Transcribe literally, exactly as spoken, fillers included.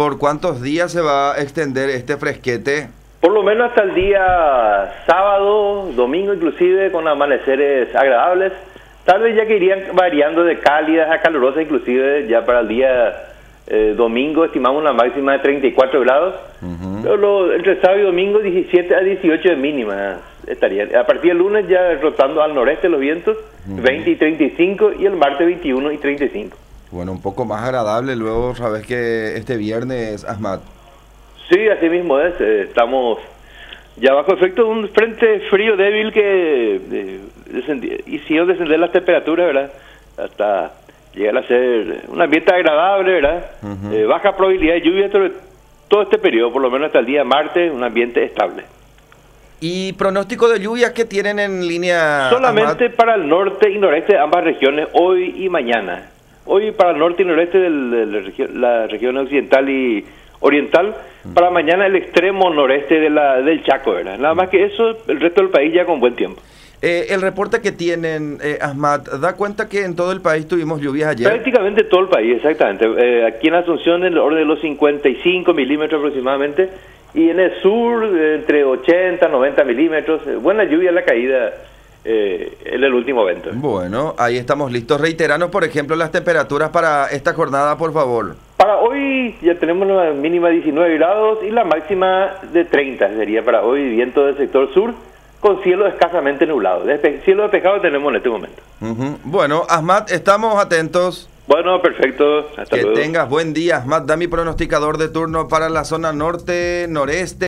¿Por cuántos días se va a extender este fresquete? Por lo menos hasta el día sábado, domingo inclusive, con amaneceres agradables. Tal vez ya que irían variando de cálidas a calurosas, inclusive ya para el día eh, domingo estimamos una máxima de treinta y cuatro grados. Uh-huh. Pero lo, entre sábado y domingo diecisiete a dieciocho de mínima estaría. A partir del lunes ya rotando al noreste los vientos, uh-huh. veinte y treinta y cinco, y el martes veintiuno y treinta y cinco. Bueno, un poco más agradable luego, sabes que este viernes, Ahmad. Sí, así mismo es. Eh, estamos ya bajo efecto de un frente frío débil que eh, descendi- hicieron descender las temperaturas, ¿verdad? Hasta llegar a ser un ambiente agradable, ¿verdad? Uh-huh. Eh, baja probabilidad de lluvia sobre todo este periodo, por lo menos hasta el día martes, un ambiente estable. ¿Y pronóstico de lluvias que tienen en línea? Solamente Ahmad? Para el norte y noreste de ambas regiones, hoy y mañana. Hoy para el norte y noreste de la región, la región occidental y oriental, para mañana el extremo noreste de la, del Chaco, ¿verdad? Nada más que eso, el resto del país ya con buen tiempo. Eh, el reporte que tienen, eh, Ahmad, da cuenta que en todo el país tuvimos lluvias ayer. Prácticamente todo el país, exactamente. Eh, aquí en Asunción en el orden de los cincuenta y cinco milímetros aproximadamente, y en el sur eh, entre ochenta, noventa milímetros. Eh, buena lluvia la caída eh, en el último evento. Bueno, ahí estamos listos. Reiteranos, por ejemplo, las temperaturas para esta jornada, por favor. Para hoy ya tenemos la mínima de diecinueve grados y la máxima de treinta sería para hoy, viento del sector sur con cielo escasamente nublado. Despe- cielo despejado tenemos en este momento. Uh-huh. Bueno, Ahmad, estamos atentos. Bueno, perfecto. Hasta que luego. tengas buen día, Ahmad Dami, pronosticador de turno para la zona norte, noreste.